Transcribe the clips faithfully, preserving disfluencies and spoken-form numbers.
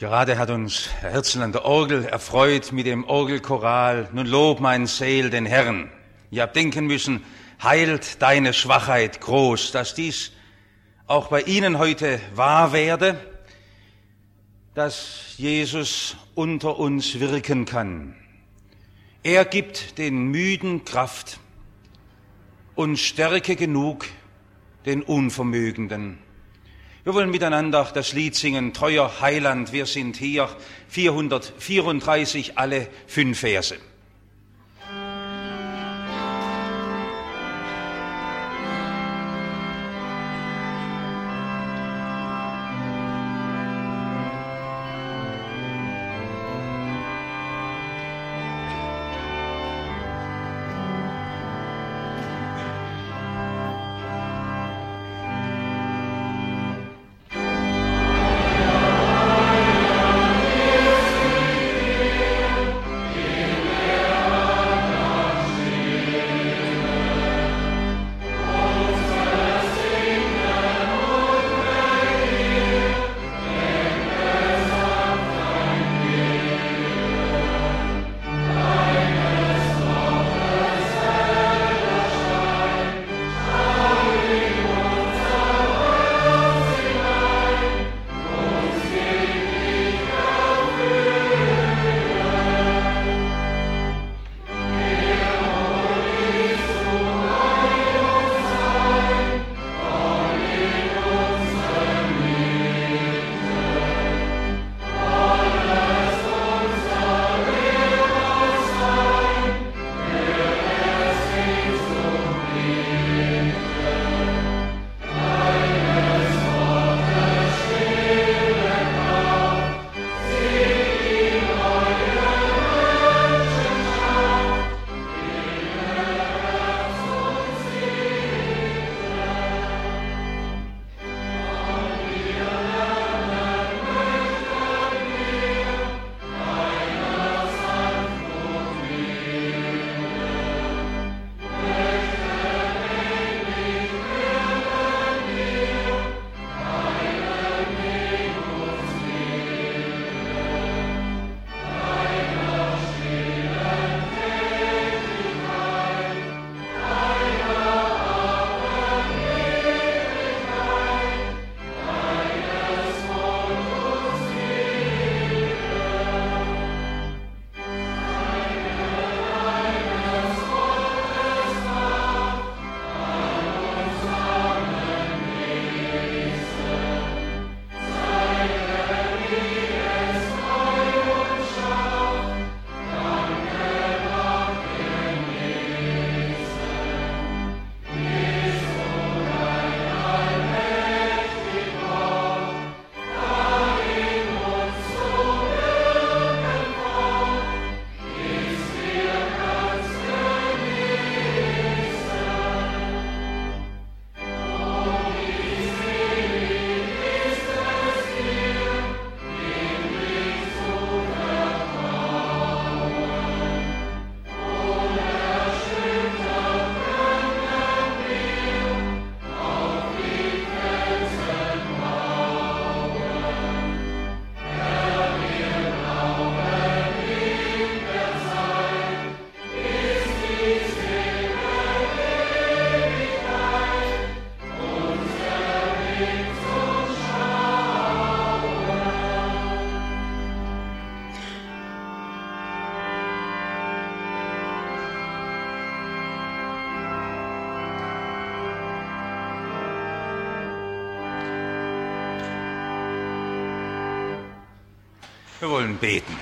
Gerade hat uns Herr Herzl an der Orgel erfreut mit dem Orgelchoral. Nun lob mein Seel den Herrn. Ihr habt denken müssen, heilt deine Schwachheit groß, dass dies auch bei Ihnen heute wahr werde, dass Jesus unter uns wirken kann. Er gibt den Müden Kraft und Stärke genug den Unvermögenden. Wir wollen miteinander das Lied singen, Treuer Heiland, wir sind hier, vierhundertvierunddreißig, alle fünf Verse. Wir wollen beten.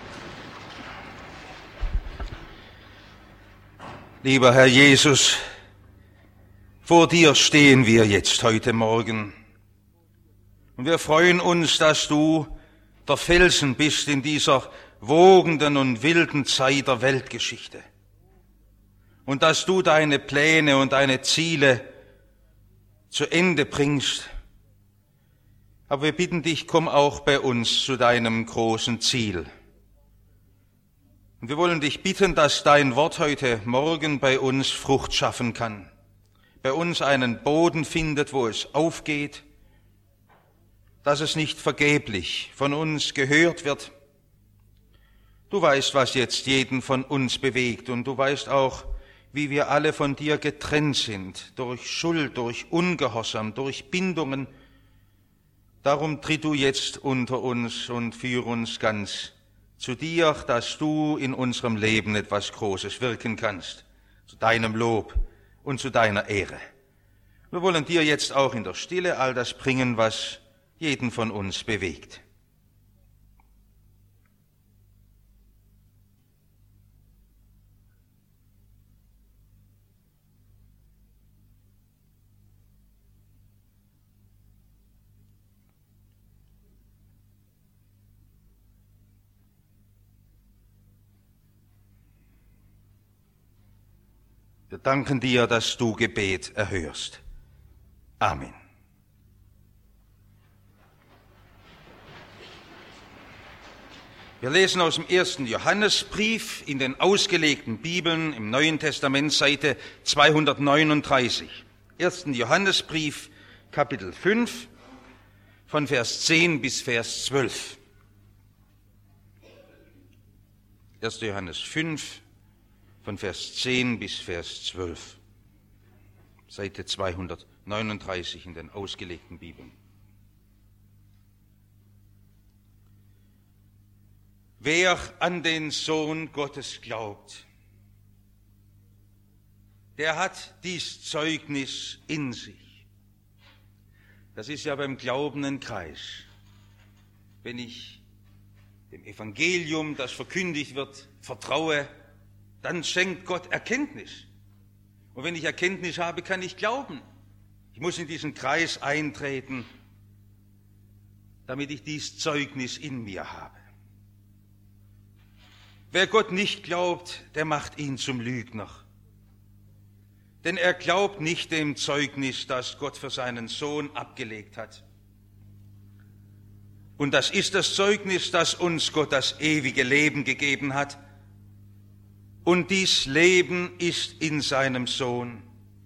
Lieber Herr Jesus, vor dir stehen wir jetzt heute Morgen. Und wir freuen uns, dass du der Felsen bist in dieser wogenden und wilden Zeit der Weltgeschichte. Und dass du deine Pläne und deine Ziele zu Ende bringst. Aber wir bitten dich, komm auch bei uns zu deinem großen Ziel. Und wir wollen dich bitten, dass dein Wort heute Morgen bei uns Frucht schaffen kann, bei uns einen Boden findet, wo es aufgeht, dass es nicht vergeblich von uns gehört wird. Du weißt, was jetzt jeden von uns bewegt, und du weißt auch, wie wir alle von dir getrennt sind, durch Schuld, durch Ungehorsam, durch Bindungen. Darum tritt du jetzt unter uns und führ uns ganz zu dir, dass du in unserem Leben etwas Großes wirken kannst, zu deinem Lob und zu deiner Ehre. Wir wollen dir jetzt auch in der Stille all das bringen, was jeden von uns bewegt. Wir danken dir, dass du Gebet erhörst. Amen. Wir lesen aus dem ersten Johannesbrief in den ausgelegten Bibeln im Neuen Testament, Seite zweihundertneununddreißig. ersten Johannesbrief, Kapitel fünf, von Vers zehn bis Vers zwölf. erster Johannes fünf, von Vers zehn bis Vers zwölf. Seite zweihundertneununddreißig in den ausgelegten Bibeln. Wer an den Sohn Gottes glaubt, der hat dies Zeugnis in sich. Das ist ja beim Glauben ein Kreis. Wenn ich dem Evangelium, das verkündigt wird, vertraue, dann schenkt Gott Erkenntnis. Und wenn ich Erkenntnis habe, kann ich glauben. Ich muss in diesen Kreis eintreten, damit ich dies Zeugnis in mir habe. Wer Gott nicht glaubt, der macht ihn zum Lügner. Denn er glaubt nicht dem Zeugnis, das Gott für seinen Sohn abgelegt hat. Und das ist das Zeugnis, dass uns Gott das ewige Leben gegeben hat. Und dies Leben ist in seinem Sohn.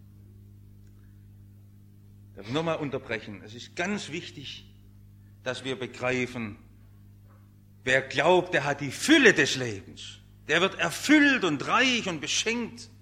Ich darf nochmal unterbrechen. Es ist ganz wichtig, dass wir begreifen, wer glaubt, der hat die Fülle des Lebens. Der wird erfüllt und reich und beschenkt.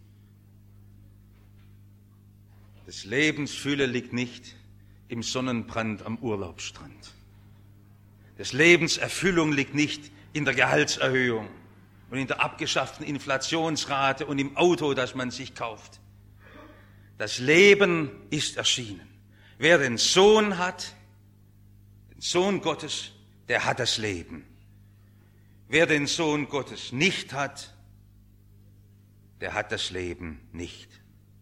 Des Lebens Fülle liegt nicht im Sonnenbrand am Urlaubsstrand. Des Lebens Erfüllung liegt nicht in der Gehaltserhöhung und in der abgeschafften Inflationsrate und im Auto, das man sich kauft. Das Leben ist erschienen. Wer den Sohn hat, den Sohn Gottes, der hat das Leben. Wer den Sohn Gottes nicht hat, der hat das Leben nicht.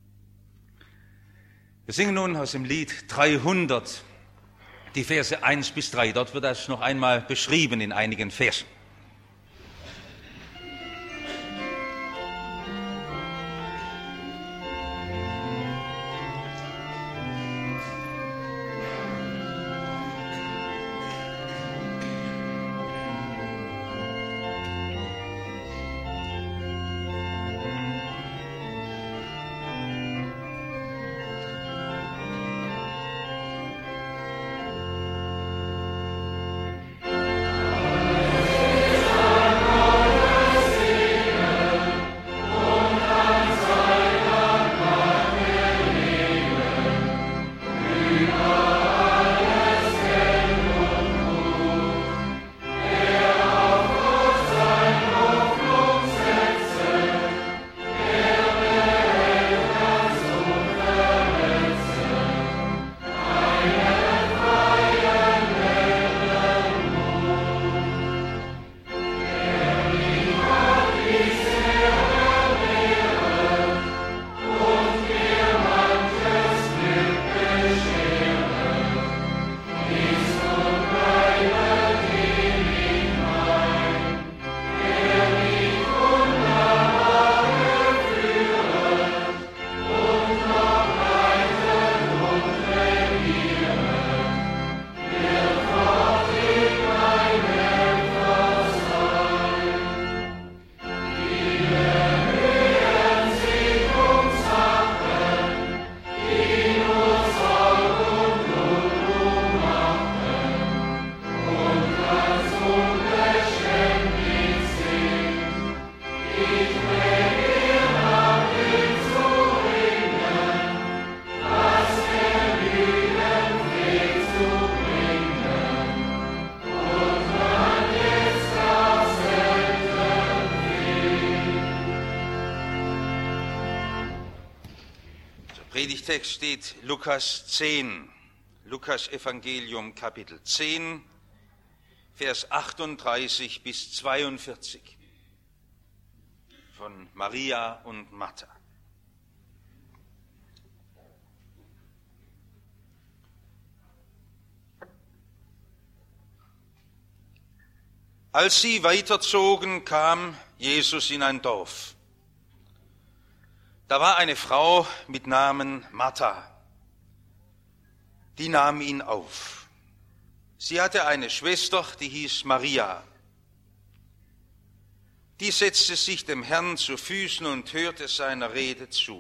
Wir singen nun aus dem Lied dreihundert die Verse eins bis drei. Dort wird das noch einmal beschrieben in einigen Versen. Predigtext steht Lukas zehn, Lukas Evangelium Kapitel zehn, Vers achtunddreißig bis zweiundvierzig von Maria und Martha. Als sie weiterzogen, kam Jesus in ein Dorf. Da war eine Frau mit Namen Martha, die nahm ihn auf. Sie hatte eine Schwester, die hieß Maria. Die setzte sich dem Herrn zu Füßen und hörte seiner Rede zu.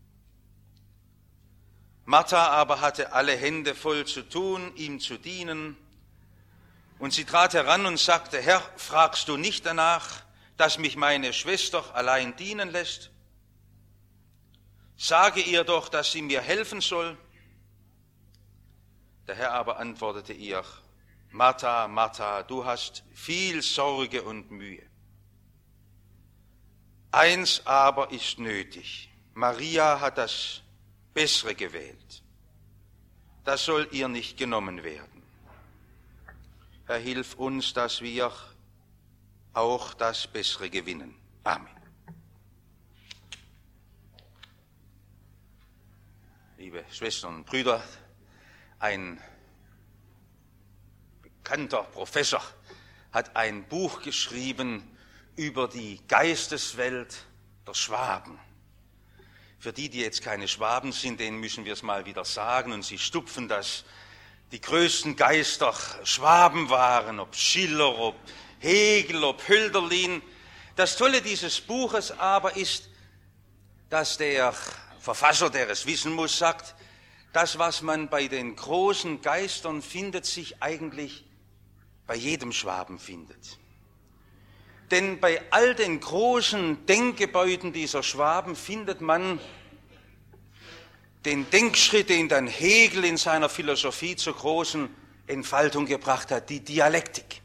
Martha aber hatte alle Hände voll zu tun, ihm zu dienen. Und sie trat heran und sagte, Herr, fragst du nicht danach, dass mich meine Schwester allein dienen lässt? Sage ihr doch, dass sie mir helfen soll. Der Herr aber antwortete ihr, Martha, Martha, du hast viel Sorge und Mühe. Eins aber ist nötig. Maria hat das Bessere gewählt. Das soll ihr nicht genommen werden. Herr, hilf uns, dass wir auch das Bessere gewinnen. Amen. Liebe Schwestern und Brüder, ein bekannter Professor hat ein Buch geschrieben über die Geisteswelt der Schwaben. Für die, die jetzt keine Schwaben sind, denen müssen wir es mal wieder sagen, und sie stupfen, dass die größten Geister Schwaben waren, ob Schiller, ob Hegel, ob Hölderlin. Das Tolle dieses Buches aber ist, dass der Verfasser, der es wissen muss, sagt, das, was man bei den großen Geistern findet, sich eigentlich bei jedem Schwaben findet. Denn bei all den großen Denkgebäuden dieser Schwaben findet man den Denkschritt, den dann Hegel in seiner Philosophie zur großen Entfaltung gebracht hat, die Dialektik.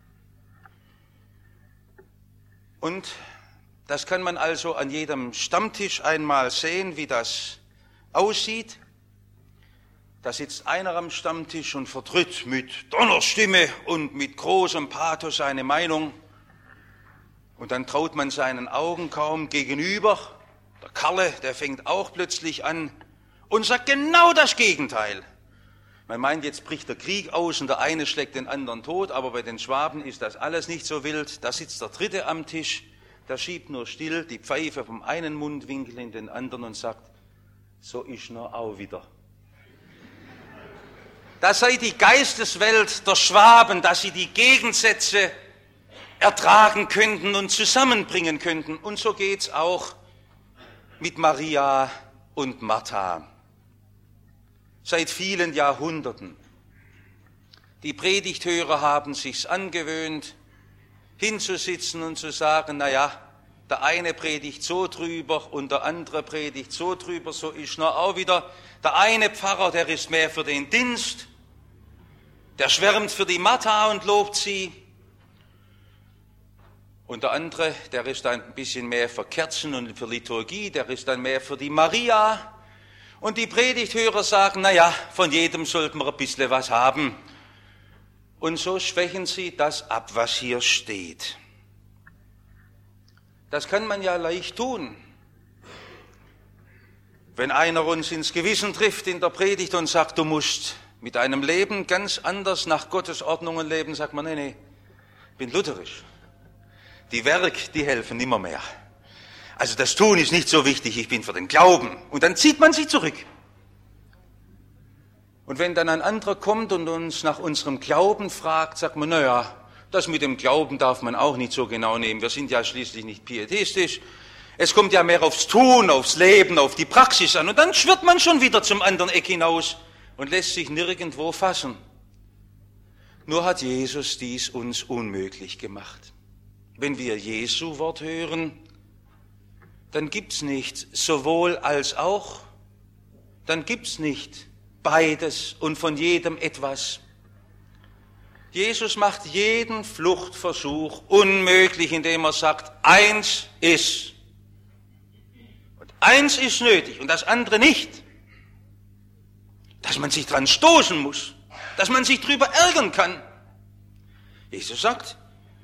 Und das kann man also an jedem Stammtisch einmal sehen, wie das aussieht. Da sitzt einer am Stammtisch und vertritt mit Donnerstimme und mit großem Pathos seine Meinung. Und dann traut man seinen Augen kaum gegenüber. Der Karle, der fängt auch plötzlich an und sagt genau das Gegenteil. Man meint, jetzt bricht der Krieg aus und der eine schlägt den anderen tot, aber bei den Schwaben ist das alles nicht so wild. Da sitzt der Dritte am Tisch, der schiebt nur still die Pfeife vom einen Mundwinkel in den anderen und sagt, so ist nur auch wieder. Das sei die Geisteswelt der Schwaben, dass sie die Gegensätze ertragen könnten und zusammenbringen könnten. Und so geht's auch mit Maria und Martha. Seit vielen Jahrhunderten. Die Predigthörer haben sich's angewöhnt, hinzusitzen und zu sagen, na ja, der eine predigt so drüber und der andere predigt so drüber, so ist nur auch wieder. Der eine Pfarrer, der ist mehr für den Dienst, der schwärmt für die Martha und lobt sie. Und der andere, der ist ein bisschen mehr für Kerzen und für Liturgie, der ist dann mehr für die Maria. Und die Predigthörer sagen, na ja, von jedem sollten wir ein bisschen was haben. Und so schwächen sie das ab, was hier steht. Das kann man ja leicht tun. Wenn einer uns ins Gewissen trifft in der Predigt und sagt, du musst mit deinem Leben ganz anders nach Gottes Ordnungen leben, sagt man, nee, nee, ich bin lutherisch. Die Werke, die helfen nimmer mehr. Also das Tun ist nicht so wichtig, ich bin für den Glauben. Und dann zieht man sie zurück. Und wenn dann ein anderer kommt und uns nach unserem Glauben fragt, sagt man, naja, das mit dem Glauben darf man auch nicht so genau nehmen. Wir sind ja schließlich nicht pietistisch. Es kommt ja mehr aufs Tun, aufs Leben, auf die Praxis an. Und dann schwirrt man schon wieder zum anderen Eck hinaus und lässt sich nirgendwo fassen. Nur hat Jesus dies uns unmöglich gemacht. Wenn wir Jesu Wort hören, dann gibt's nicht sowohl als auch, dann gibt's nicht beides und von jedem etwas. Jesus macht jeden Fluchtversuch unmöglich, indem er sagt, eins ist. Und eins ist nötig und das andere nicht. dass man sich dran stoßen muss, dass man sich drüber ärgern kann. Jesus sagt,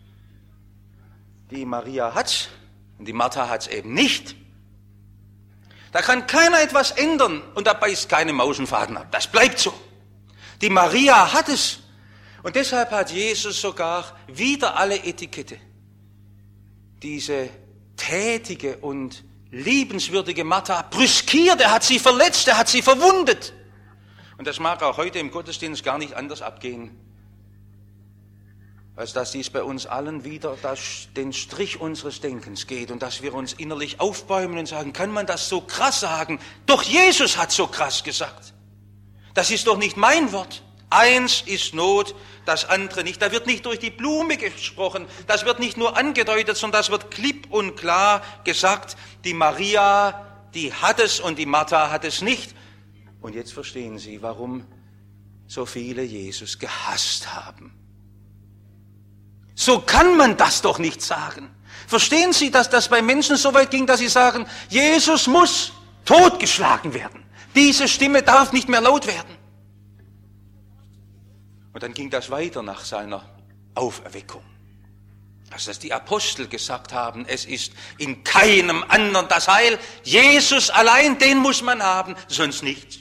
die Maria hat's und die Martha hat's eben nicht. Da kann keiner etwas ändern und da beißt keine Maus einen Faden ab. Das bleibt so. Die Maria hat es und deshalb hat Jesus sogar wieder alle Etikette. Diese tätige und liebenswürdige Martha brüskiert, er hat sie verletzt, er hat sie verwundet. Und das mag auch heute im Gottesdienst gar nicht anders abgehen, als dass dies bei uns allen wieder das, den Strich unseres Denkens geht und dass wir uns innerlich aufbäumen und sagen, kann man das so krass sagen? Doch Jesus hat so krass gesagt. Das ist doch nicht mein Wort. Eins ist Not, das andere nicht. Da wird nicht durch die Blume gesprochen, das wird nicht nur angedeutet, sondern das wird klipp und klar gesagt, die Maria, die hat es und die Martha hat es nicht. Und jetzt verstehen Sie, warum so viele Jesus gehasst haben. So kann man das doch nicht sagen. Verstehen Sie, dass das bei Menschen so weit ging, dass sie sagen, Jesus muss totgeschlagen werden. Diese Stimme darf nicht mehr laut werden. Und dann ging das weiter nach seiner Auferweckung. Also, dass die Apostel gesagt haben, es ist in keinem anderen das Heil. Jesus allein, den muss man haben, sonst nichts.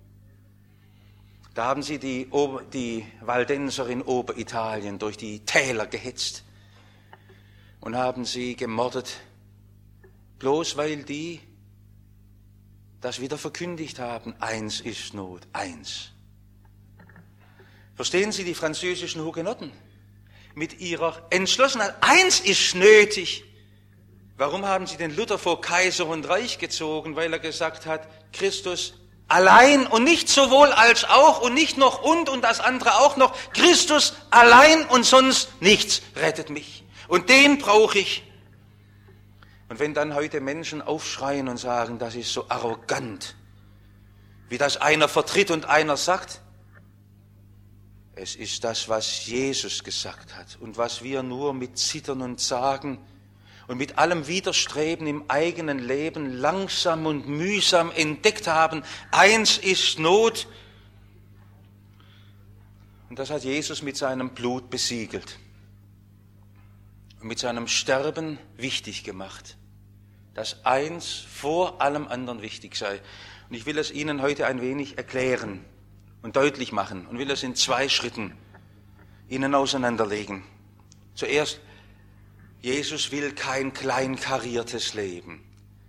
Da haben sie die, Ober, die Waldenser in Oberitalien durch die Täler gehetzt und haben sie gemordet, bloß weil die das wieder verkündigt haben. Eins ist Not, eins. Verstehen Sie die französischen Hugenotten mit ihrer Entschlossenheit? Eins ist nötig. Warum haben sie den Luther vor Kaiser und Reich gezogen? Weil er gesagt hat, Christus allein und nicht sowohl als auch und nicht noch und und das andere auch noch. Christus allein und sonst nichts rettet mich. Und den brauche ich. Und wenn dann heute Menschen aufschreien und sagen, das ist so arrogant, wie das einer vertritt und einer sagt, es ist das, was Jesus gesagt hat und was wir nur mit Zittern und Zagen und mit allem Widerstreben im eigenen Leben langsam und mühsam entdeckt haben. Eins ist Not. Und das hat Jesus mit seinem Blut besiegelt und mit seinem Sterben wichtig gemacht, dass eins vor allem anderen wichtig sei. Und ich will es Ihnen heute ein wenig erklären und deutlich machen und will es in zwei Schritten Ihnen auseinanderlegen. Zuerst, Jesus will kein kleinkariertes Leben.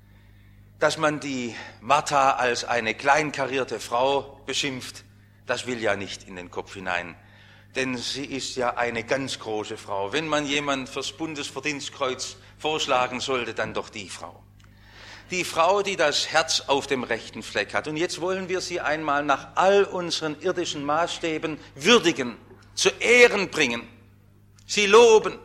Dass man die Martha als eine kleinkarierte Frau beschimpft, das will ja nicht in den Kopf hinein. Denn sie ist ja eine ganz große Frau. Wenn man jemand fürs Bundesverdienstkreuz vorschlagen sollte, dann doch die Frau. Die Frau, die das Herz auf dem rechten Fleck hat. Und jetzt wollen wir sie einmal nach all unseren irdischen Maßstäben würdigen, zu Ehren bringen, sie loben.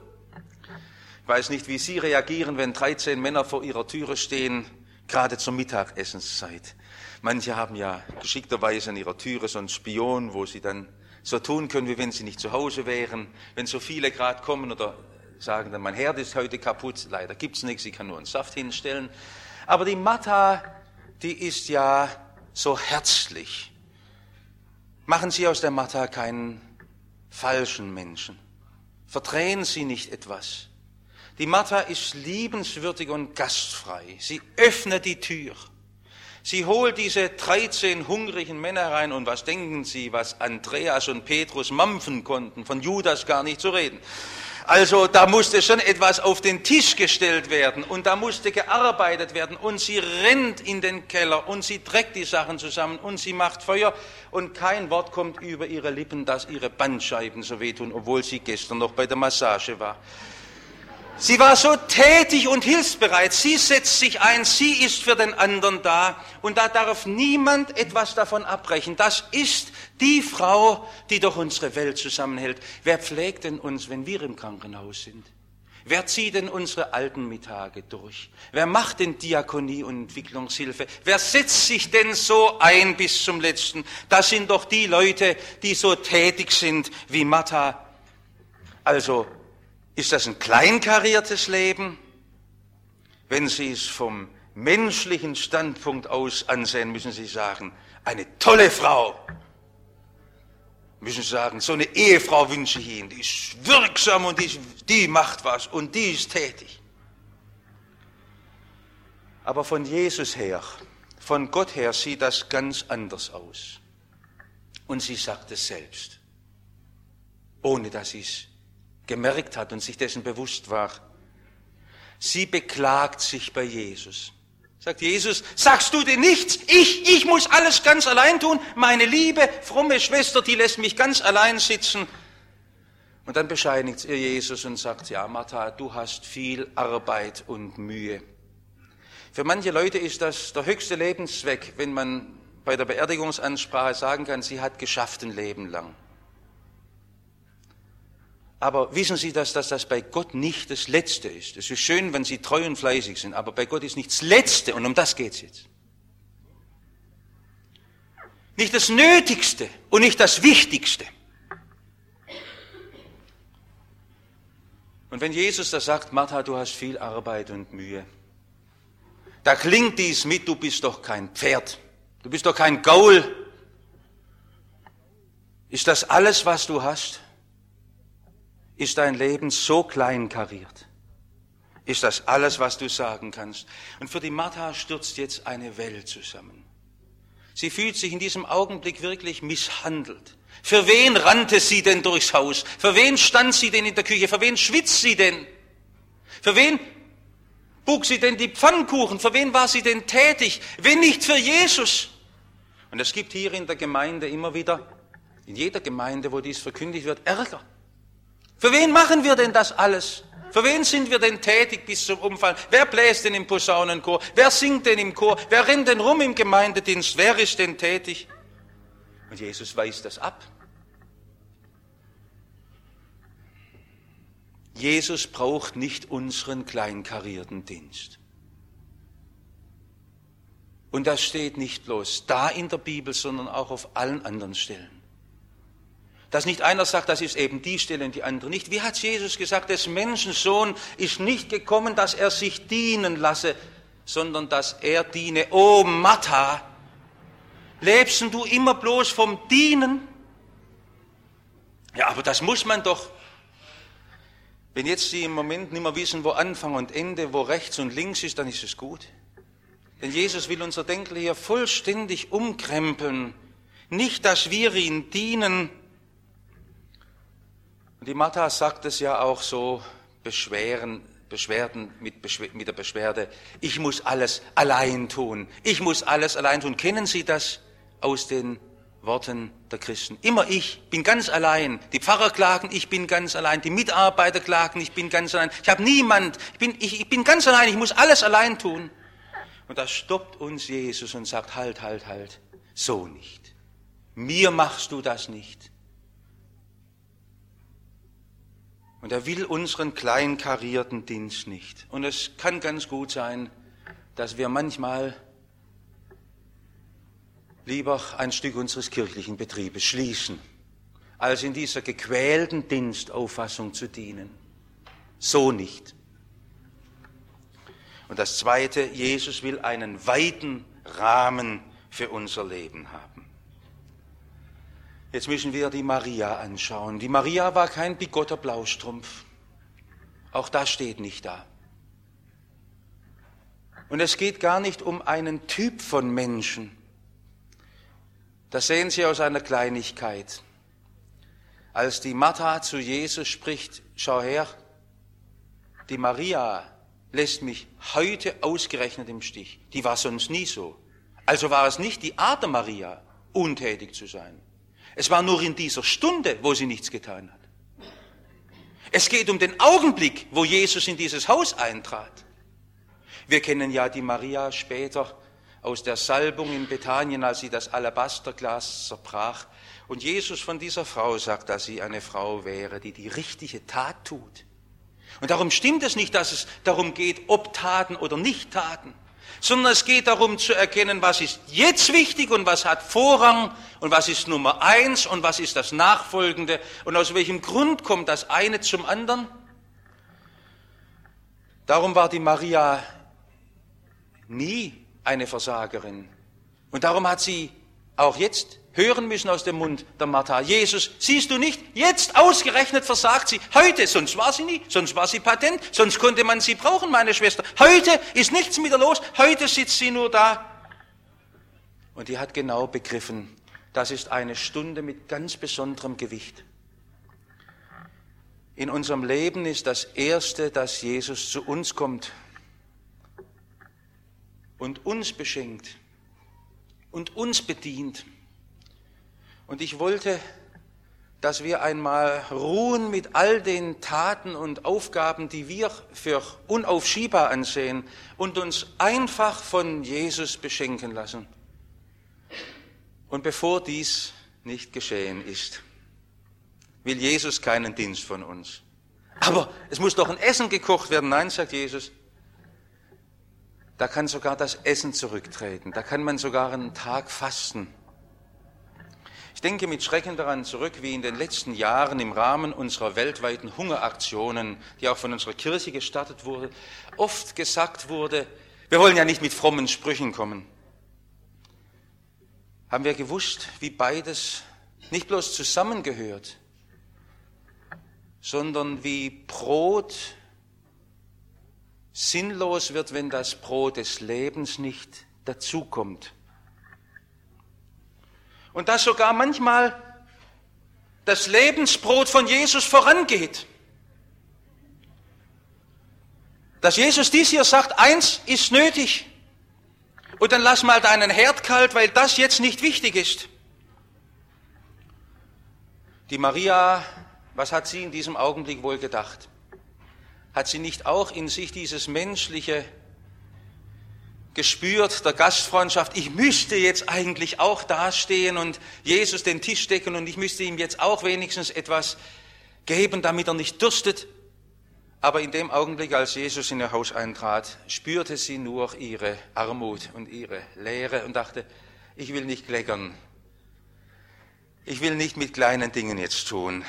Ich weiß nicht, wie Sie reagieren, wenn dreizehn Männer vor Ihrer Türe stehen, gerade zur Mittagessenszeit. Manche haben ja geschickterweise an ihrer Türe so einen Spion, wo sie dann so tun können, wie wenn sie nicht zu Hause wären. Wenn so viele gerade kommen oder sagen dann, mein Herd ist heute kaputt, leider gibt's nichts, ich kann nur einen Saft hinstellen. Aber die Martha, die ist ja so herzlich. Machen Sie aus der Martha keinen falschen Menschen. Verdrehen Sie nicht etwas. Die Martha ist liebenswürdig und gastfrei. Sie öffnet die Tür. Sie holt diese dreizehn hungrigen Männer rein. Und was denken Sie, was Andreas und Petrus mampfen konnten, von Judas gar nicht zu reden. Also da musste schon etwas auf den Tisch gestellt werden und da musste gearbeitet werden und sie rennt in den Keller und sie trägt die Sachen zusammen und sie macht Feuer und kein Wort kommt über ihre Lippen, dass ihre Bandscheiben so wehtun, obwohl sie gestern noch bei der Massage war. Sie war so tätig und hilfsbereit, sie setzt sich ein, sie ist für den anderen da und da darf niemand etwas davon abbrechen. Das ist die Frau, die doch unsere Welt zusammenhält. Wer pflegt denn uns, wenn wir im Krankenhaus sind? Wer zieht denn unsere Altenmittage durch? Wer macht denn Diakonie und Entwicklungshilfe? Wer setzt sich denn so ein bis zum Letzten? Das sind doch die Leute, die so tätig sind wie Martha. Also, ist das ein kleinkariertes Leben? Wenn Sie es vom menschlichen Standpunkt aus ansehen, müssen Sie sagen, eine tolle Frau. Müssen Sie sagen, so eine Ehefrau wünsche ich Ihnen, die ist wirksam und die, die macht was und die ist tätig. Aber von Jesus her, von Gott her sieht das ganz anders aus. Und sie sagt es selbst, ohne dass sie es gemerkt hat und sich dessen bewusst war. Sie beklagt sich bei Jesus. Sagt Jesus, sagst du denn nichts? Ich, ich muss alles ganz allein tun. Meine liebe, fromme Schwester, die lässt mich ganz allein sitzen. Und dann bescheinigt ihr Jesus und sagt, ja, Martha, du hast viel Arbeit und Mühe. Für manche Leute ist das der höchste Lebenszweck, wenn man bei der Beerdigungsansprache sagen kann, sie hat geschafft ein Leben lang. Aber wissen Sie, dass, dass das bei Gott nicht das Letzte ist. Es ist schön, wenn Sie treu und fleißig sind, aber bei Gott ist nicht das Letzte und um das geht es jetzt. Nicht das Nötigste und nicht das Wichtigste. Und wenn Jesus da sagt, Martha, du hast viel Arbeit und Mühe, da klingt dies mit, du bist doch kein Pferd, du bist doch kein Gaul. Ist das alles, was du hast? Ist dein Leben so kleinkariert? Ist das alles, was du sagen kannst? Und für die Martha stürzt jetzt eine Welt zusammen. Sie fühlt sich in diesem Augenblick wirklich misshandelt. Für wen rannte sie denn durchs Haus? Für wen stand sie denn in der Küche? Für wen schwitzt sie denn? Für wen bug sie denn die Pfannkuchen? Für wen war sie denn tätig? Wenn nicht für Jesus? Und es gibt hier in der Gemeinde immer wieder, in jeder Gemeinde, wo dies verkündigt wird, Ärger. Für wen machen wir denn das alles? Für wen sind wir denn tätig bis zum Umfallen? Wer bläst denn im Posaunenchor? Wer singt denn im Chor? Wer rennt denn rum im Gemeindedienst? Wer ist denn tätig? Und Jesus weist das ab. Jesus braucht nicht unseren kleinkarierten Dienst. Und das steht nicht bloß da in der Bibel, sondern auch auf allen anderen Stellen. Dass nicht einer sagt, das ist eben die Stelle und die andere nicht. Wie hat Jesus gesagt, des Menschensohn ist nicht gekommen, dass er sich dienen lasse, sondern dass er diene. Oh Martha, lebst du immer bloß vom Dienen? Ja, aber das muss man doch. Wenn jetzt Sie im Moment nicht mehr wissen, wo Anfang und Ende, wo rechts und links ist, dann ist es gut. Denn Jesus will unser Denken hier vollständig umkrempeln. Nicht, dass wir ihn dienen. Und die Martha sagt es ja auch so, Beschweren, Beschwerden mit, Beschwer, mit der Beschwerde, ich muss alles allein tun. Ich muss alles allein tun. Kennen Sie das aus den Worten der Christen? Immer ich bin ganz allein. Die Pfarrer klagen, ich bin ganz allein. Die Mitarbeiter klagen, ich bin ganz allein. Ich habe niemand. Ich bin, ich, ich bin ganz allein. Ich muss alles allein tun. Und da stoppt uns Jesus und sagt, halt, halt, halt. So nicht. Mir machst du das nicht. Und er will unseren kleinkarierten Dienst nicht. Und es kann ganz gut sein, dass wir manchmal lieber ein Stück unseres kirchlichen Betriebes schließen, als in dieser gequälten Dienstauffassung zu dienen. So nicht. Und das Zweite, Jesus will einen weiten Rahmen für unser Leben haben. Jetzt müssen wir die Maria anschauen. Die Maria war kein bigotter Blaustrumpf. Auch das steht nicht da. Und es geht gar nicht um einen Typ von Menschen. Das sehen Sie aus einer Kleinigkeit. Als die Martha zu Jesus spricht, schau her, die Maria lässt mich heute ausgerechnet im Stich. Die war sonst nie so. Also war es nicht die Art der Maria, untätig zu sein. Es war nur in dieser Stunde, wo sie nichts getan hat. Es geht um den Augenblick, wo Jesus in dieses Haus eintrat. Wir kennen ja die Maria später aus der Salbung in Bethanien, als sie das Alabasterglas zerbrach. Und Jesus von dieser Frau sagt, dass sie eine Frau wäre, die die richtige Tat tut. Und darum stimmt es nicht, dass es darum geht, ob Taten oder nicht Taten, sondern es geht darum zu erkennen, was ist jetzt wichtig und was hat Vorrang und was ist Nummer eins und was ist das Nachfolgende und aus welchem Grund kommt das eine zum anderen. Darum war die Maria nie eine Versagerin und darum hat sie auch jetzt hören müssen aus dem Mund der Martha. Jesus, siehst du nicht? Jetzt ausgerechnet versagt sie. Heute, sonst war sie nie, sonst war sie patent, sonst konnte man sie brauchen, meine Schwester. Heute ist nichts mit ihr los, heute sitzt sie nur da. Und die hat genau begriffen, das ist eine Stunde mit ganz besonderem Gewicht. In unserem Leben ist das Erste, dass Jesus zu uns kommt und uns beschenkt und uns bedient. Und ich wollte, dass wir einmal ruhen mit all den Taten und Aufgaben, die wir für unaufschiebbar ansehen und uns einfach von Jesus beschenken lassen. Und bevor dies nicht geschehen ist, will Jesus keinen Dienst von uns. Aber es muss doch ein Essen gekocht werden. Nein, sagt Jesus, da kann sogar das Essen zurücktreten. Da kann man sogar einen Tag fasten. Ich denke mit Schrecken daran zurück, wie in den letzten Jahren im Rahmen unserer weltweiten Hungeraktionen, die auch von unserer Kirche gestartet wurde, oft gesagt wurde, wir wollen ja nicht mit frommen Sprüchen kommen. Haben wir gewusst, wie beides nicht bloß zusammengehört, sondern wie Brot sinnlos wird, wenn das Brot des Lebens nicht dazukommt. Und dass sogar manchmal das Lebensbrot von Jesus vorangeht. Dass Jesus dies hier sagt, eins ist nötig. Und dann lass mal deinen Herd kalt, weil das jetzt nicht wichtig ist. Die Maria, was hat sie in diesem Augenblick wohl gedacht? Hat sie nicht auch in sich dieses menschliche gespürt der Gastfreundschaft? Ich müsste jetzt eigentlich auch dastehen und Jesus den Tisch decken und ich müsste ihm jetzt auch wenigstens etwas geben, damit er nicht dürstet. Aber in dem Augenblick, als Jesus in ihr Haus eintrat, spürte sie nur ihre Armut und ihre Leere und dachte, ich will nicht klägern. Ich will nicht mit kleinen Dingen jetzt tun.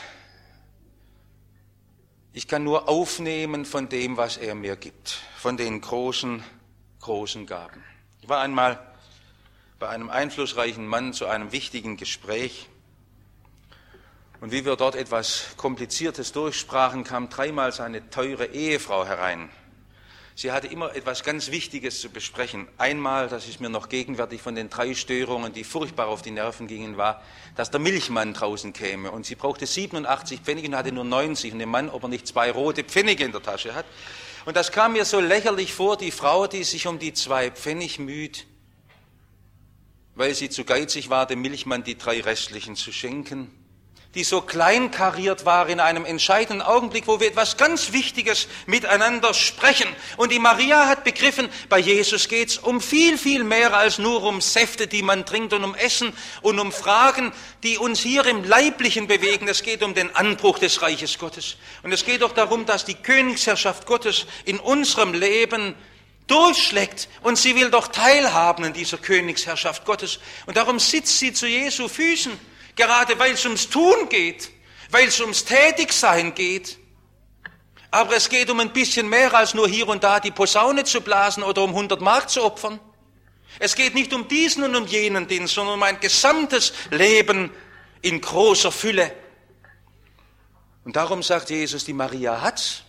Ich kann nur aufnehmen von dem, was er mir gibt, von den großen, großen Gaben. Ich war einmal bei einem einflussreichen Mann zu einem wichtigen Gespräch. Und wie wir dort etwas Kompliziertes durchsprachen, kam dreimal seine teure Ehefrau herein. Sie hatte immer etwas ganz Wichtiges zu besprechen. Einmal, das ist mir noch gegenwärtig von den drei Störungen, die furchtbar auf die Nerven gingen, war, dass der Milchmann draußen käme. Und sie brauchte siebenundachtzig Pfennige und hatte nur neunzig. Und der Mann, ob er nicht zwei rote Pfennige in der Tasche hat. Und das kam mir so lächerlich vor, die Frau, die sich um die zwei Pfennig müht, weil sie zu geizig war, dem Milchmann die drei restlichen zu schenken, die so kleinkariert war in einem entscheidenden Augenblick, wo wir etwas ganz Wichtiges miteinander sprechen. Und die Maria hat begriffen, bei Jesus geht's um viel, viel mehr als nur um Säfte, die man trinkt und um Essen und um Fragen, die uns hier im Leiblichen bewegen. Es geht um den Anbruch des Reiches Gottes. Und es geht doch darum, dass die Königsherrschaft Gottes in unserem Leben durchschlägt. Und sie will doch teilhaben in dieser Königsherrschaft Gottes. Und darum sitzt sie zu Jesu Füßen. Gerade weil es ums Tun geht, weil es ums Tätigsein geht. Aber es geht um ein bisschen mehr als nur hier und da die Posaune zu blasen oder um hundert Mark zu opfern. Es geht nicht um diesen und um jenen Dienst, sondern um ein gesamtes Leben in großer Fülle. Und darum sagt Jesus, die Maria hat's.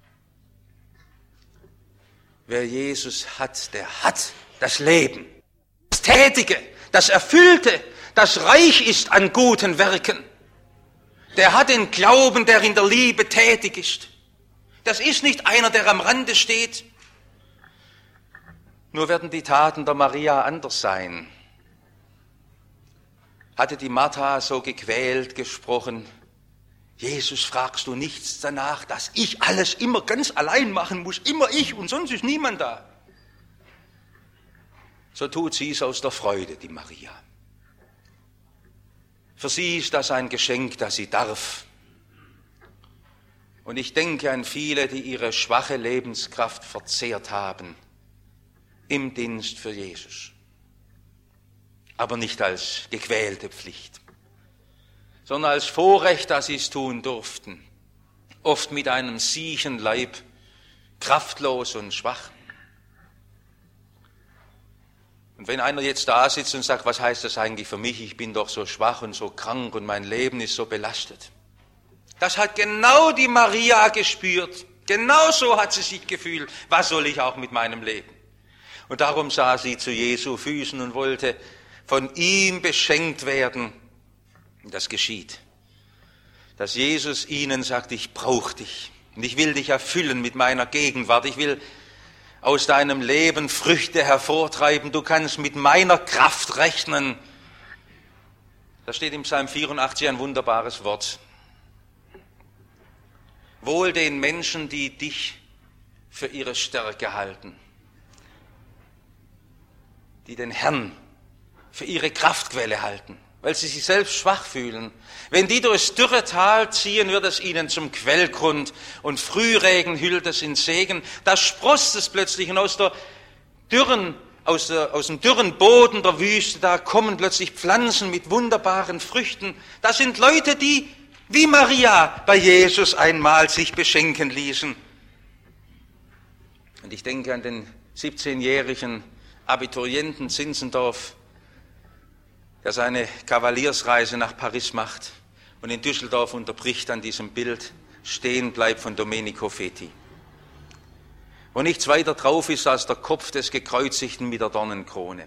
Wer Jesus hat, der hat das Leben, das Tätige, das Erfüllte, das reich ist an guten Werken. Der hat den Glauben, der in der Liebe tätig ist. Das ist nicht einer, der am Rande steht. Nur werden die Taten der Maria anders sein. Hatte die Martha so gequält gesprochen, Jesus, fragst du nichts danach, dass ich alles immer ganz allein machen muss, immer ich und sonst ist niemand da. So tut sie es aus der Freude, die Maria. Für sie ist das ein Geschenk, das sie darf. Und ich denke an viele, die ihre schwache Lebenskraft verzehrt haben im Dienst für Jesus. Aber nicht als gequälte Pflicht, sondern als Vorrecht, dass sie es tun durften. Oft mit einem siechen Leib, kraftlos und schwach. Und wenn einer jetzt da sitzt und sagt, was heißt das eigentlich für mich? Ich bin doch so schwach und so krank und mein Leben ist so belastet. Das hat genau die Maria gespürt. Genau so hat sie sich gefühlt. Was soll ich auch mit meinem Leben? Und darum sah sie zu Jesu Füßen und wollte von ihm beschenkt werden. Und das geschieht. Dass Jesus ihnen sagt, ich brauche dich. Und ich will dich erfüllen mit meiner Gegenwart. Ich will aus deinem Leben Früchte hervortreiben. Du kannst mit meiner Kraft rechnen. Da steht im Psalm vierundachtzig ein wunderbares Wort. Wohl den Menschen, die dich für ihre Stärke halten, die den Herrn für ihre Kraftquelle halten, weil sie sich selbst schwach fühlen. Wenn die durchs dürre Tal ziehen, wird es ihnen zum Quellgrund und Frühregen hüllt es in Segen. Da sproßt es plötzlich und aus der dürren, aus, der, aus dem dürren Boden der Wüste, da kommen plötzlich Pflanzen mit wunderbaren Früchten. Das sind Leute, die wie Maria bei Jesus einmal sich beschenken ließen. Und ich denke an den siebzehnjährigen Abiturienten Zinzendorf, der seine Kavaliersreise nach Paris macht und in Düsseldorf unterbricht an diesem Bild stehen bleibt von Domenico Feti. Wo nichts weiter drauf ist als der Kopf des Gekreuzigten mit der Dornenkrone.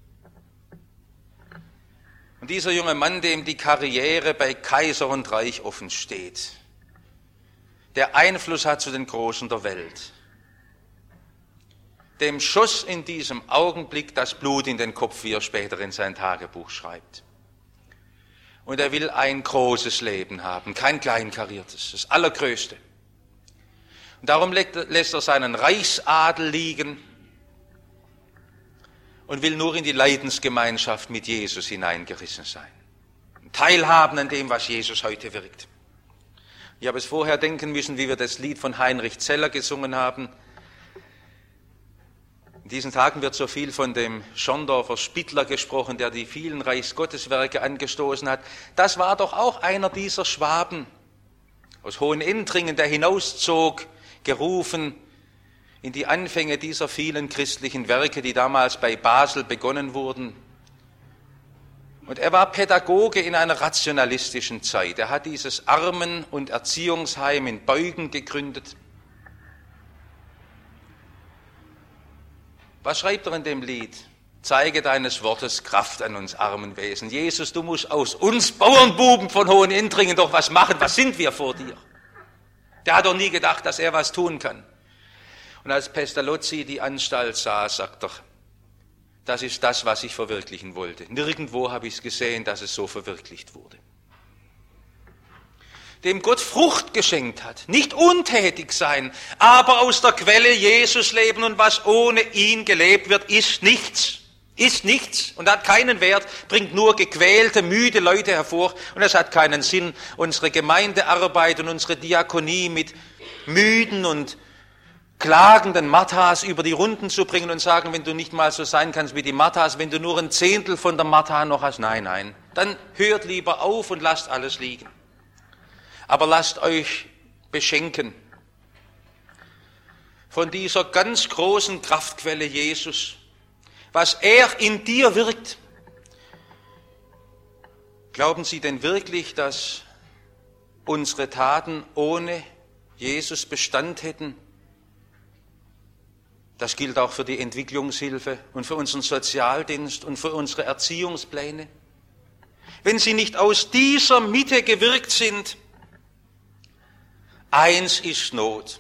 Und dieser junge Mann, dem die Karriere bei Kaiser und Reich offen steht, der Einfluss hat zu den Großen der Welt, dem schoss in diesem Augenblick das Blut in den Kopf, wie er später in sein Tagebuch schreibt. Und er will ein großes Leben haben, kein kleinkariertes, das Allergrößte. Und darum lässt er seinen Reichsadel liegen und will nur in die Leidensgemeinschaft mit Jesus hineingerissen sein. Teilhaben an dem, was Jesus heute wirkt. Ich habe es vorher denken müssen, wie wir das Lied von Heinrich Zeller gesungen haben. In diesen Tagen wird so viel von dem Schondorfer Spittler gesprochen, der die vielen Reichsgotteswerke angestoßen hat. Das war doch auch einer dieser Schwaben aus Hohenentringen, der hinauszog, gerufen in die Anfänge dieser vielen christlichen Werke, die damals bei Basel begonnen wurden. Und er war Pädagoge in einer rationalistischen Zeit. Er hat dieses Armen- und Erziehungsheim in Beuggen gegründet. Was schreibt er in dem Lied? Zeige deines Wortes Kraft an uns armen Wesen. Jesus, du musst aus uns Bauernbuben von Hohenentringen doch was machen. Was sind wir vor dir? Der hat doch nie gedacht, dass er was tun kann. Und als Pestalozzi die Anstalt sah, sagt er, das ist das, was ich verwirklichen wollte. Nirgendwo habe ich es gesehen, dass es so verwirklicht wurde. Dem Gott Frucht geschenkt hat, nicht untätig sein, aber aus der Quelle Jesus leben und was ohne ihn gelebt wird, ist nichts. Ist nichts und hat keinen Wert, bringt nur gequälte, müde Leute hervor und es hat keinen Sinn, unsere Gemeindearbeit und unsere Diakonie mit müden und klagenden Marthas über die Runden zu bringen und sagen, wenn du nicht mal so sein kannst wie die Marthas, wenn du nur ein Zehntel von der Martha noch hast, nein, nein, dann hört lieber auf und lasst alles liegen. Aber lasst euch beschenken von dieser ganz großen Kraftquelle Jesus, was er in dir wirkt. Glauben Sie denn wirklich, dass unsere Taten ohne Jesus Bestand hätten? Das gilt auch für die Entwicklungshilfe und für unseren Sozialdienst und für unsere Erziehungspläne. Wenn sie nicht aus dieser Mitte gewirkt sind, eins ist Not.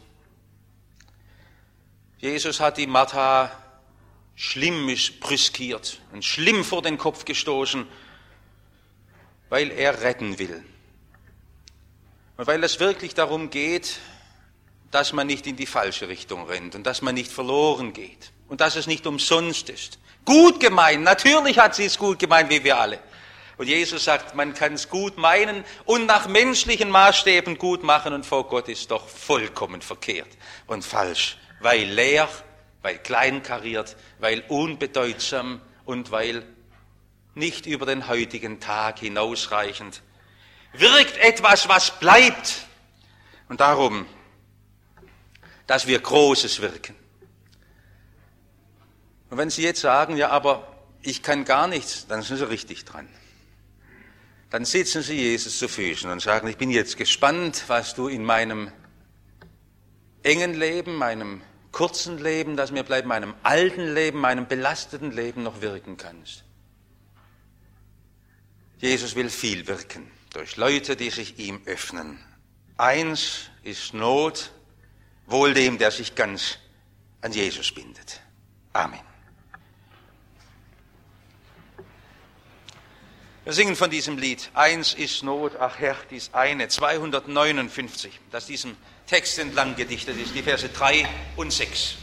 Jesus hat die Martha schlimm brüskiert und schlimm vor den Kopf gestoßen, weil er retten will. Und weil es wirklich darum geht, dass man nicht in die falsche Richtung rennt und dass man nicht verloren geht und dass es nicht umsonst ist. Gut gemeint, natürlich hat sie es gut gemeint, wie wir alle. Und Jesus sagt, man kann es gut meinen und nach menschlichen Maßstäben gut machen und vor Gott ist doch vollkommen verkehrt und falsch, weil leer, weil kleinkariert, weil unbedeutsam und weil nicht über den heutigen Tag hinausreichend. Wirkt etwas, was bleibt. Und darum, dass wir Großes wirken. Und wenn Sie jetzt sagen, ja, aber ich kann gar nichts, dann sind Sie richtig dran. Dann sitzen Sie Jesus zu Füßen und sagen, ich bin jetzt gespannt, was du in meinem engen Leben, meinem kurzen Leben, das mir bleibt, meinem alten Leben, meinem belasteten Leben noch wirken kannst. Jesus will viel wirken durch Leute, die sich ihm öffnen. Eins ist Not, wohl dem, der sich ganz an Jesus bindet. Amen. Wir singen von diesem Lied, eins ist Not, ach Herr, dies eine, zweihundertneunundfünfzig, das diesem Text entlang gedichtet ist, die Verse drei und sechs.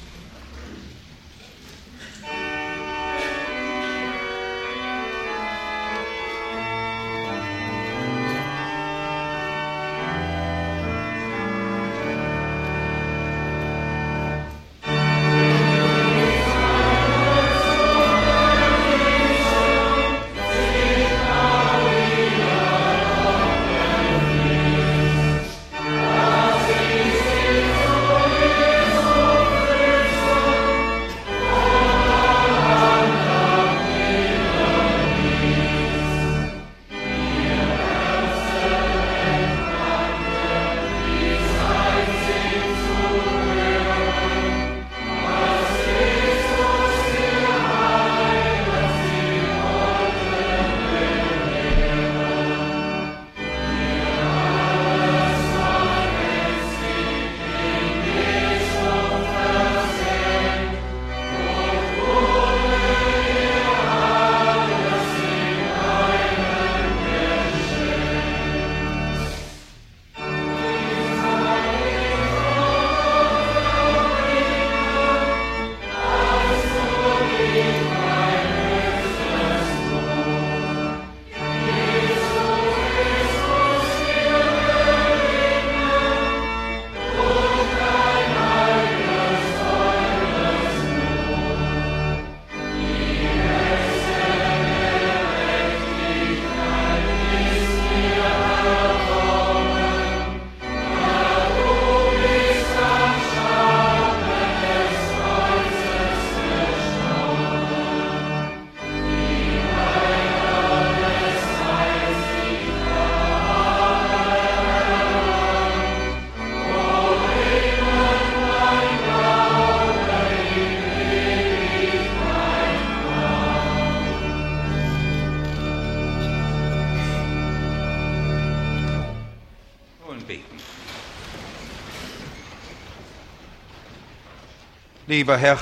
Lieber Herr,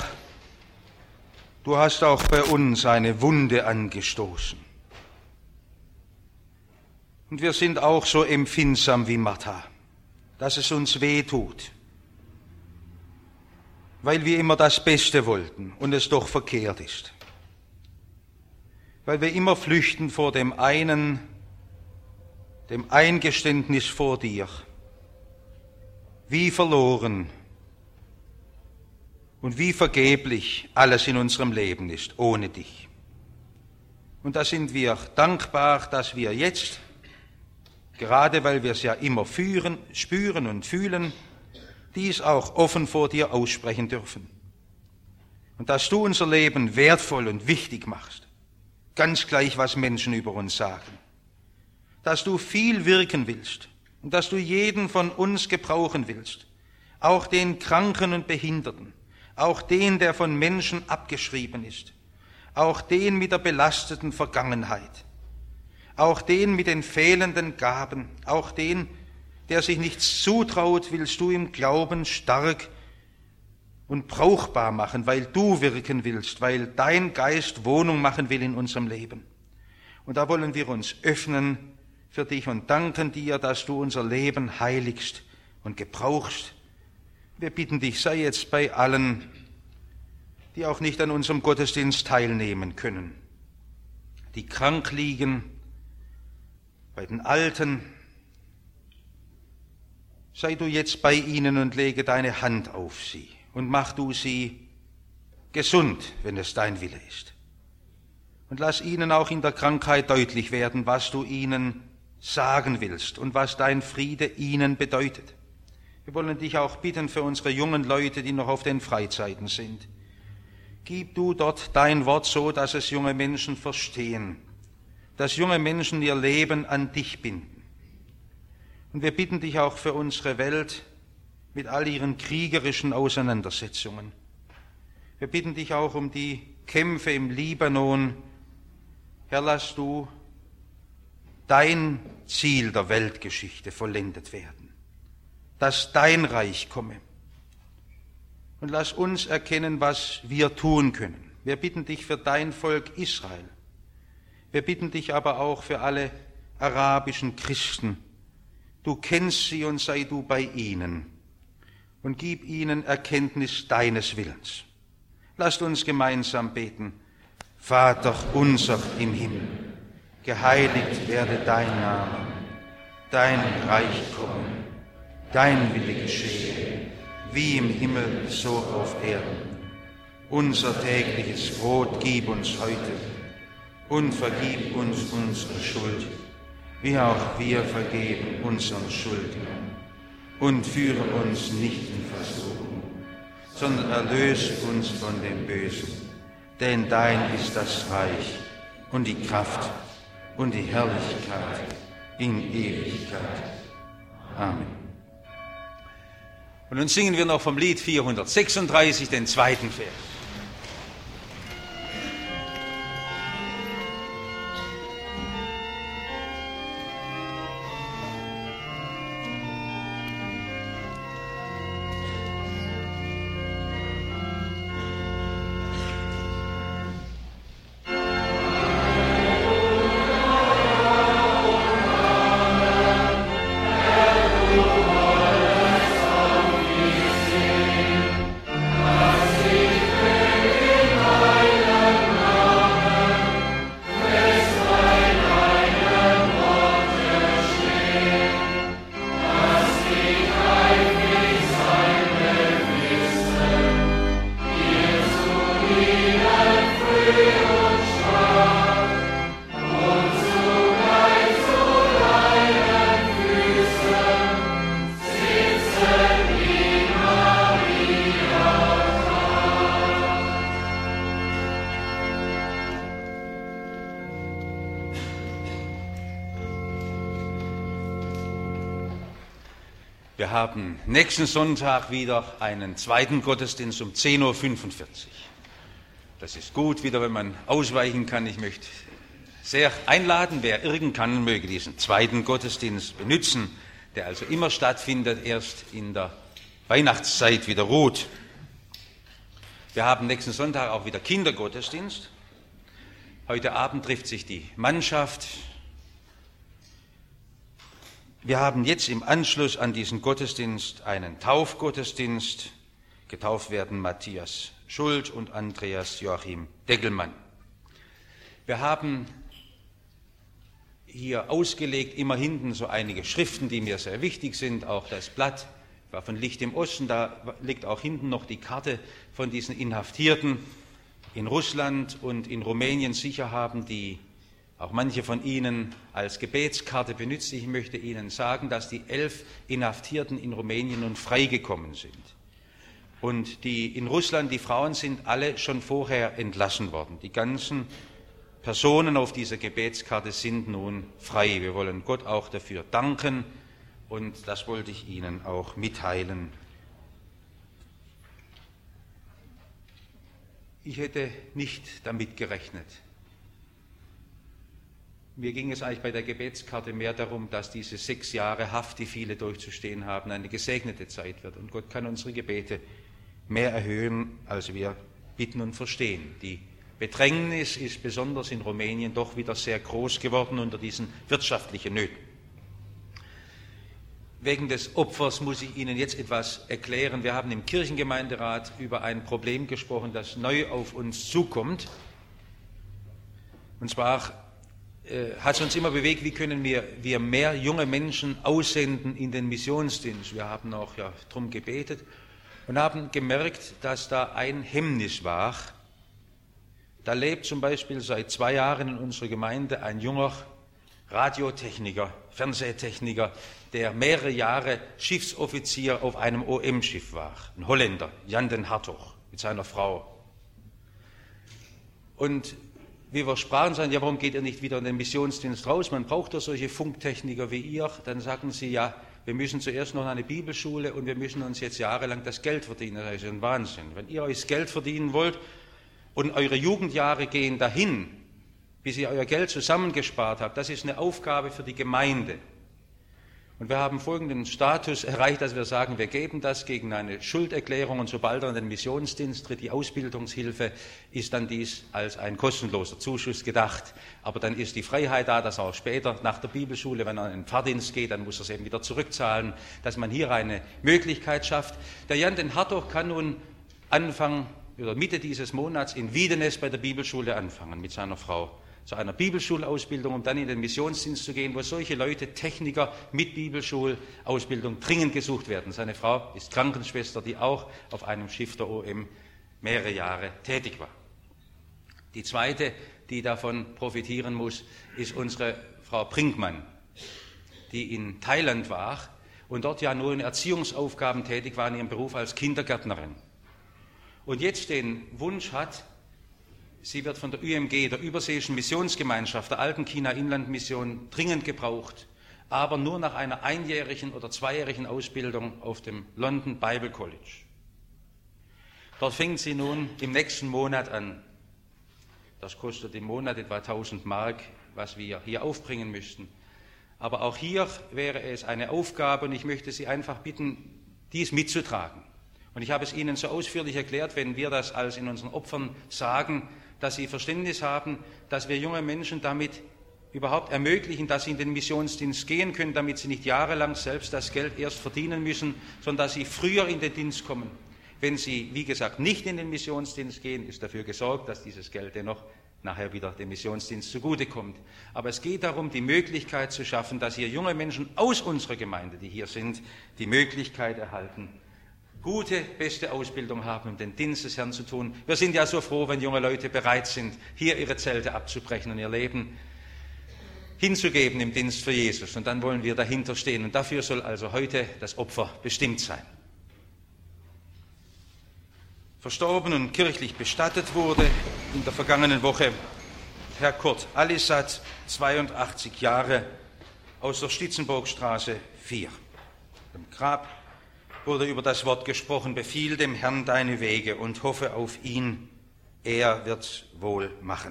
du hast auch bei uns eine Wunde angestoßen. Und wir sind auch so empfindsam wie Martha, dass es uns weh tut, weil wir immer das Beste wollten und es doch verkehrt ist. Weil wir immer flüchten vor dem einen, dem Eingeständnis vor dir, wie verloren und wie vergeblich alles in unserem Leben ist, ohne dich. Und da sind wir dankbar, dass wir jetzt, gerade weil wir es ja immer führen, spüren und fühlen, dies auch offen vor dir aussprechen dürfen. Und dass du unser Leben wertvoll und wichtig machst, ganz gleich, was Menschen über uns sagen. Dass du viel wirken willst und dass du jeden von uns gebrauchen willst, auch den Kranken und Behinderten, auch den, der von Menschen abgeschrieben ist, auch den mit der belasteten Vergangenheit, auch den mit den fehlenden Gaben, auch den, der sich nichts zutraut, willst du im Glauben stark und brauchbar machen, weil du wirken willst, weil dein Geist Wohnung machen will in unserem Leben. Und da wollen wir uns öffnen für dich und danken dir, dass du unser Leben heiligst und gebrauchst. Wir bitten dich, sei jetzt bei allen, die auch nicht an unserem Gottesdienst teilnehmen können, die krank liegen, bei den Alten. Sei du jetzt bei ihnen und lege deine Hand auf sie und mach du sie gesund, wenn es dein Wille ist. Und lass ihnen auch in der Krankheit deutlich werden, was du ihnen sagen willst und was dein Friede ihnen bedeutet. Wir wollen dich auch bitten für unsere jungen Leute, die noch auf den Freizeiten sind. Gib du dort dein Wort so, dass es junge Menschen verstehen, dass junge Menschen ihr Leben an dich binden. Und wir bitten dich auch für unsere Welt mit all ihren kriegerischen Auseinandersetzungen. Wir bitten dich auch um die Kämpfe im Libanon. Herr, lass du dein Ziel der Weltgeschichte vollendet werden, dass dein Reich komme. Und lass uns erkennen, was wir tun können. Wir bitten dich für dein Volk Israel. Wir bitten dich aber auch für alle arabischen Christen. Du kennst sie und sei du bei ihnen und gib ihnen Erkenntnis deines Willens. Lasst uns gemeinsam beten. Vater unser im Himmel, geheiligt werde dein Name, dein Reich komme, dein Wille geschehe, wie im Himmel, so auf Erden. Unser tägliches Brot gib uns heute und vergib uns unsere Schuld, wie auch wir vergeben unseren Schuldigern. Und führe uns nicht in Versuchung, sondern erlöse uns von dem Bösen. Denn dein ist das Reich und die Kraft und die Herrlichkeit in Ewigkeit. Amen. Und nun singen wir noch vom Lied vierhundertsechsunddreißig, den zweiten Vers. Wir haben nächsten Sonntag wieder einen zweiten Gottesdienst um zehn Uhr fünfundvierzig. Das ist gut, wieder wenn man ausweichen kann. Ich möchte sehr einladen, wer irgend kann, möge diesen zweiten Gottesdienst benutzen, der also immer stattfindet, erst in der Weihnachtszeit wieder ruht. Wir haben nächsten Sonntag auch wieder Kindergottesdienst. Heute Abend trifft sich die Mannschaft. Wir haben jetzt im Anschluss an diesen Gottesdienst einen Taufgottesdienst. Getauft werden Matthias Schuld und Andreas Joachim Deckelmann. Wir haben hier ausgelegt, immer hinten so einige Schriften, die mir sehr wichtig sind, auch das Blatt war von Licht im Osten, da liegt auch hinten noch die Karte von diesen Inhaftierten in Russland und in Rumänien. Sicher haben die auch manche von Ihnen als Gebetskarte benutzt. Ich möchte Ihnen sagen, dass die elf Inhaftierten in Rumänien nun freigekommen sind. Und die in Russland, die Frauen sind alle schon vorher entlassen worden. Die ganzen Personen auf dieser Gebetskarte sind nun frei. Wir wollen Gott auch dafür danken und das wollte ich Ihnen auch mitteilen. Ich hätte nicht damit gerechnet. Mir ging es eigentlich bei der Gebetskarte mehr darum, dass diese sechs Jahre Haft, die viele durchzustehen haben, eine gesegnete Zeit wird. Und Gott kann unsere Gebete mehr erhöhen, als wir bitten und verstehen. Die Bedrängnis ist besonders in Rumänien doch wieder sehr groß geworden unter diesen wirtschaftlichen Nöten. Wegen des Opfers muss ich Ihnen jetzt etwas erklären. Wir haben im Kirchengemeinderat über ein Problem gesprochen, das neu auf uns zukommt. Und zwar hat es uns immer bewegt, wie können wir, wir mehr junge Menschen aussenden in den Missionsdienst. Wir haben auch ja, darum gebetet und haben gemerkt, dass da ein Hemmnis war. Da lebt zum Beispiel seit zwei Jahren in unserer Gemeinde ein junger Radiotechniker, Fernsehtechniker, der mehrere Jahre Schiffsoffizier auf einem O M-Schiff war. Ein Holländer, Jan den Hartog, mit seiner Frau. Und wie wir sprachen, sagen, ja, warum geht ihr nicht wieder in den Missionsdienst raus? Man braucht doch solche Funktechniker wie ihr. Dann sagen sie, ja, wir müssen zuerst noch eine Bibelschule und wir müssen uns jetzt jahrelang das Geld verdienen. Das ist ein Wahnsinn. Wenn ihr euch das Geld verdienen wollt und eure Jugendjahre gehen dahin, bis ihr euer Geld zusammengespart habt, das ist eine Aufgabe für die Gemeinde. Und wir haben folgenden Status erreicht, dass wir sagen, wir geben das gegen eine Schulderklärung und sobald er in den Missionsdienst tritt, die Ausbildungshilfe, ist dann dies als ein kostenloser Zuschuss gedacht. Aber dann ist die Freiheit da, dass er auch später nach der Bibelschule, wenn er in den Pfarrdienst geht, dann muss er es eben wieder zurückzahlen, dass man hier eine Möglichkeit schafft. Der Jan den Hartog kann nun Anfang oder Mitte dieses Monats in Wiedenes bei der Bibelschule anfangen mit seiner Frau. Zu einer Bibelschulausbildung, um dann in den Missionsdienst zu gehen, wo solche Leute, Techniker mit Bibelschulausbildung dringend gesucht werden. Seine Frau ist Krankenschwester, die auch auf einem Schiff der O M mehrere Jahre tätig war. Die zweite, die davon profitieren muss, ist unsere Frau Brinkmann, die in Thailand war und dort ja nur in Erziehungsaufgaben tätig war in ihrem Beruf als Kindergärtnerin. Und jetzt den Wunsch hat, sie wird von der Ü M G, der Überseeischen Missionsgemeinschaft, der Alten China Inlandmission, dringend gebraucht, aber nur nach einer einjährigen oder zweijährigen Ausbildung auf dem London Bible College. Dort fängt sie nun im nächsten Monat an. Das kostet im Monat etwa tausend Mark, was wir hier aufbringen müssten. Aber auch hier wäre es eine Aufgabe und ich möchte Sie einfach bitten, dies mitzutragen. Und ich habe es Ihnen so ausführlich erklärt, wenn wir das als in unseren Opfern sagen, dass Sie Verständnis haben, dass wir junge Menschen damit überhaupt ermöglichen, dass sie in den Missionsdienst gehen können, damit sie nicht jahrelang selbst das Geld erst verdienen müssen, sondern dass sie früher in den Dienst kommen. Wenn sie, wie gesagt, nicht in den Missionsdienst gehen, ist dafür gesorgt, dass dieses Geld dennoch nachher wieder dem Missionsdienst zugutekommt. Aber es geht darum, die Möglichkeit zu schaffen, dass hier junge Menschen aus unserer Gemeinde, die hier sind, die Möglichkeit erhalten, gute, beste Ausbildung haben, um den Dienst des Herrn zu tun. Wir sind ja so froh, wenn junge Leute bereit sind, hier ihre Zelte abzubrechen und ihr Leben hinzugeben im Dienst für Jesus. Und dann wollen wir dahinter stehen. Und dafür soll also heute das Opfer bestimmt sein. Verstorben und kirchlich bestattet wurde in der vergangenen Woche Herr Kurt Alisat, zweiundachtzig Jahre, aus der Stitzenburgstraße vier. Im Grab wurde über das Wort gesprochen, befiehl dem Herrn deine Wege und hoffe auf ihn, er wird's wohl machen.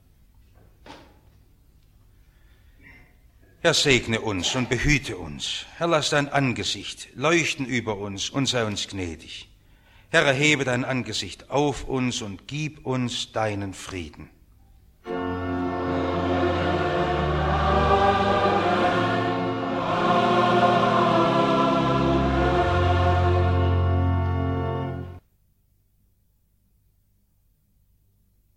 Herr, segne uns und behüte uns. Herr, lass dein Angesicht leuchten über uns und sei uns gnädig. Herr, erhebe dein Angesicht auf uns und gib uns deinen Frieden.